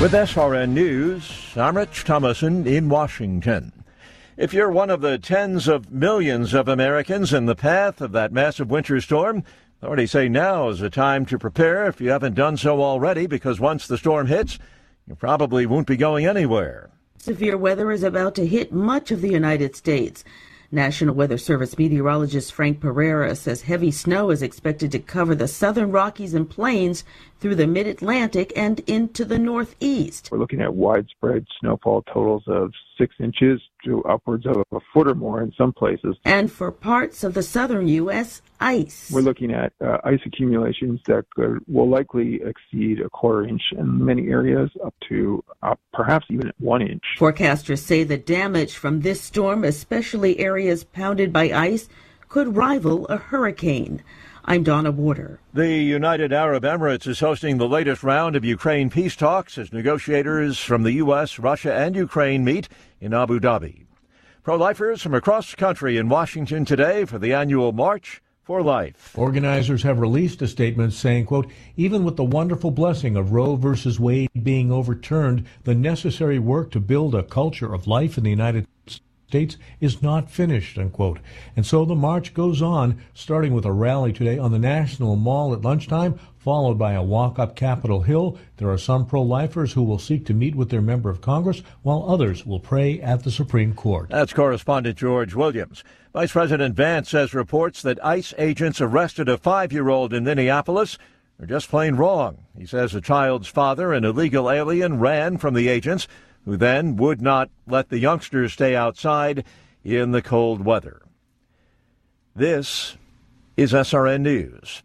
With SRN News, I'm Rich Thomason in Washington. If you're one of the tens of millions of Americans in the path of that massive winter storm, authorities say now is the time to prepare if you haven't done so already, because once the storm hits, you probably won't be going anywhere. Severe weather is about to hit much of the United States. National Weather Service meteorologist Frank Pereira says heavy snow is expected to cover the southern Rockies and Plains through the mid-Atlantic and into the Northeast. We're looking at widespread snowfall totals of 6 inches to upwards of a foot or more in some places. And for parts of the southern U.S., ice. We're looking at ice accumulations that will likely exceed a quarter inch in many areas, up to perhaps even 1 inch. Forecasters say the damage from this storm, especially areas pounded by ice, could rival a hurricane. I'm Donna Warder. The United Arab Emirates is hosting the latest round of Ukraine peace talks as negotiators from the U.S., Russia, and Ukraine meet in Abu Dhabi. Pro-lifers from across the country in Washington today for the annual March for Life. Organizers have released a statement saying, quote, even with the wonderful blessing of Roe versus Wade being overturned, the necessary work to build a culture of life in the United States is not finished, unquote. And so the march goes on, starting with a rally today on the National Mall at lunchtime, followed by a walk up Capitol Hill. There are some pro-lifers who will seek to meet with their member of Congress, while others will pray at the Supreme Court. That's correspondent George Williams. Vice President Vance says reports that ICE agents arrested a 5-year-old in Minneapolis are just plain wrong. He says the child's father, an illegal alien, ran from the agents, who then would not let the youngsters stay outside in the cold weather. This is SRN News.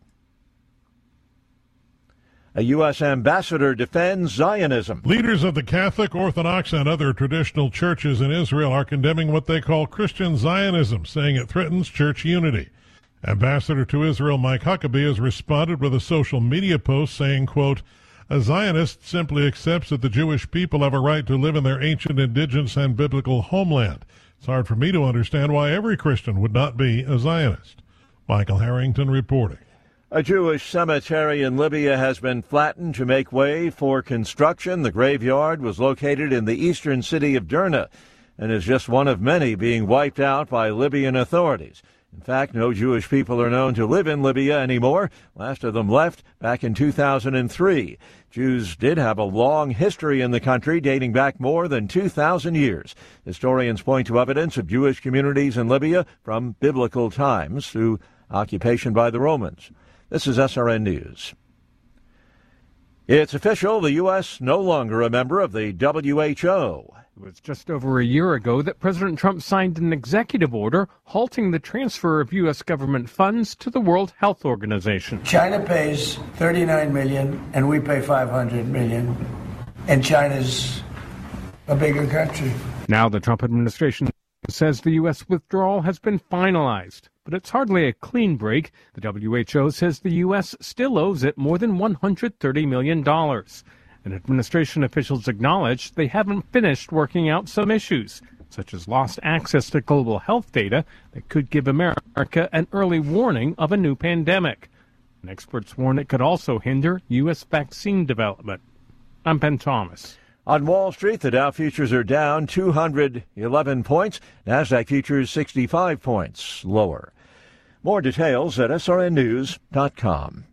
A U.S. ambassador defends Zionism. Leaders of the Catholic, Orthodox, and other traditional churches in Israel are condemning what they call Christian Zionism, saying it threatens church unity. Ambassador to Israel Mike Huckabee has responded with a social media post saying, quote, a Zionist simply accepts that the Jewish people have a right to live in their ancient, indigenous, and biblical homeland. It's hard for me to understand why every Christian would not be a Zionist. Michael Harrington reporting. A Jewish cemetery in Libya has been flattened to make way for construction. The graveyard was located in the eastern city of Derna and is just one of many being wiped out by Libyan authorities. In fact, no Jewish people are known to live in Libya anymore. Last of them left back in 2003. Jews did have a long history in the country dating back more than 2,000 years. Historians point to evidence of Jewish communities in Libya from biblical times through occupation by the Romans. This is SRN News. It's official, the U.S. no longer a member of the WHO. It was just over a year ago that President Trump signed an executive order halting the transfer of U.S. government funds to the World Health Organization. China pays $39 million and we pay $500 million, and China's a bigger country. Now the Trump administration says the U.S. withdrawal has been finalized, but it's hardly a clean break. The WHO says the U.S. still owes it more than $130 million. And administration officials acknowledge they haven't finished working out some issues, such as lost access to global health data that could give America an early warning of a new pandemic. And experts warn it could also hinder U.S. vaccine development. I'm Ben Thomas. On Wall Street, the Dow futures are down 211 points. NASDAQ futures 65 points lower. More details at srnnews.com.